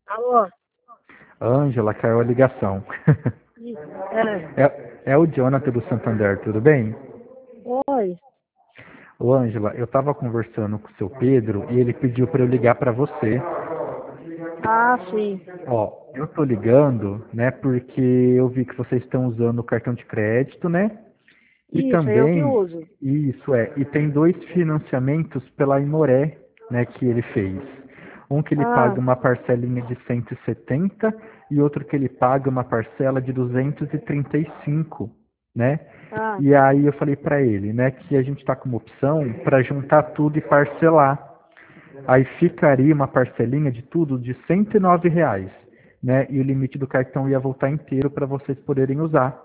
Alô? Ângela, caiu a ligação. É. É o Jonathan do Santander, tudo bem? Oi. Ô, Ângela, eu estava conversando com o seu Pedro e ele pediu para eu ligar para você. Ah, sim. Ó, eu tô ligando, né, porque eu vi que vocês estão usando o cartão de crédito, né? E Isso, é eu que também, uso. e tem dois financiamentos pela Imoré, né, que ele fez. Um que ele Ah, paga uma parcelinha de 170 e outro que ele paga uma parcela de 235, né? ah, E aí eu falei para ele, né, que a gente está com uma opção para juntar tudo e parcelar. Aí ficaria uma parcelinha de tudo de R$ 109, né? E o limite do cartão ia voltar inteiro para vocês poderem usar,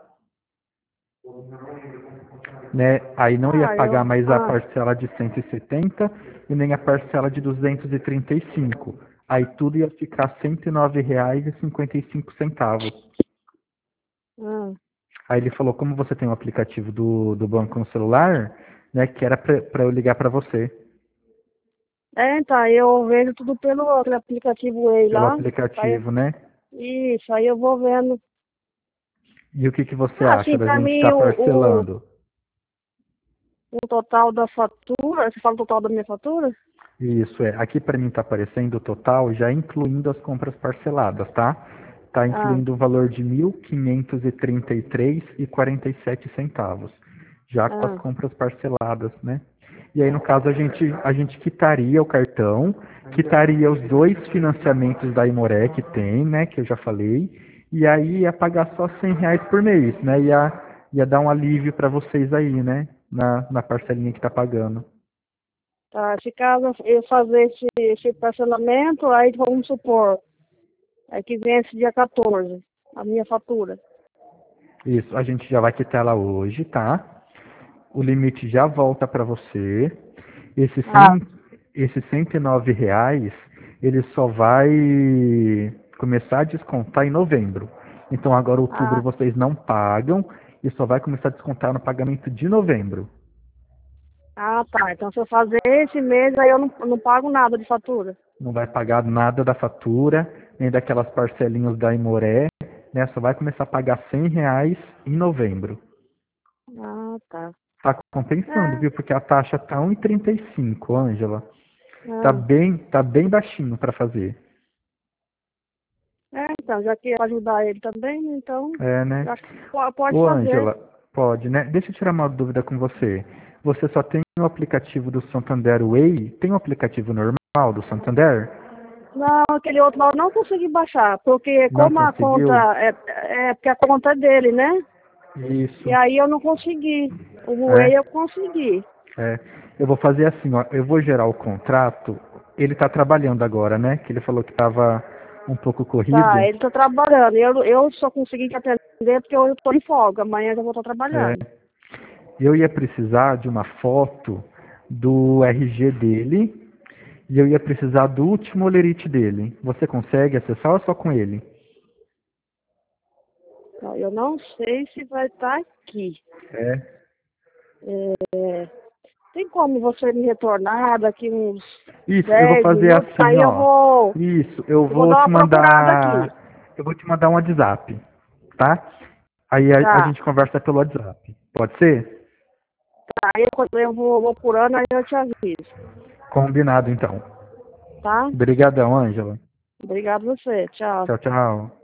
né? Aí não ia pagar mais a parcela de 170 e nem a parcela de 235. Aí tudo ia ficar R$ 109,55. ah. Aí ele falou, como você tem o aplicativo do banco no celular, né, que era para eu ligar para você Então, eu vejo tudo pelo outro aplicativo Way pelo lá. Aí, aplicativo, né? isso, aí eu vou vendo. E o que que você acha Assim, da pra gente mim, estar o parcelando? total da fatura, você fala o total da minha fatura? Isso é, aqui para mim está aparecendo o total, já incluindo as compras parceladas, tá? Está Ah, incluindo o valor de 1.533,47 centavos, já com as ah, compras parceladas, né? E aí, no caso, a gente quitaria o cartão, quitaria os dois financiamentos da Imoré que tem, né? Que eu já falei, e aí ia pagar só R$ 100 por mês, né? Ia dar um alívio para vocês aí, né? Na parcelinha que está pagando. tá. Se caso eu fazer esse parcelamento, aí vamos supor, é que vence dia 14, a minha fatura. Isso, a gente já vai quitar ela hoje, tá? O limite já volta para você. Esse, Ah, 100, esse R$ 109, ele só vai começar a descontar em novembro. Então agora outubro ah, vocês não pagam e só vai começar a descontar no pagamento de novembro. ah, tá. Então se eu fazer esse mês, aí eu não pago nada de fatura. Não vai pagar nada da fatura, nem daquelas parcelinhas da Imoré, né? Só vai começar a pagar R$ 100 em novembro. Ah, tá. Tá compensando, É, viu? Porque a taxa tá 1,35, Ângela. ah, Tá bem baixinho para fazer. então, já que é pra ajudar ele também, então, É, né? eu acho que pode Ô, fazer. Ângela, pode, né? Deixa eu tirar uma dúvida com você. Você só tem o aplicativo do Santander Way? Tem o aplicativo normal do Santander? Não, aquele outro lá eu não consegui baixar, porque Não como a conta, conseguiu? porque a conta é dele, né? E Isso. aí eu não consegui. O Huawei eu É, consegui. é. Eu vou fazer assim, ó. Eu vou gerar o contrato. Ele tá trabalhando agora, né? Que ele falou que tava um pouco Tá, corrido. ele tá trabalhando. Eu só consegui te atender porque eu tô em folga. Amanhã eu já vou estar É. trabalhando. Eu ia precisar de uma foto do RG dele e eu ia precisar do último olerite dele. Você consegue acessar ou é só com ele? Tá, eu não sei se vai estar aqui. É. É, tem como você me retornar daqui uns Isso, eu vou 10 fazer minutos? assim, Aí eu ó. vou, Isso, eu eu vou vou dar te uma procurada aqui. mandar. Eu vou te mandar um WhatsApp, tá? Aí a Tá. gente conversa pelo WhatsApp. Pode ser? Aí quando eu vou procurando, aí eu te aviso. Combinado, então. Tá? Obrigadão, Ângela. Obrigado a você. Tchau. Tchau, tchau.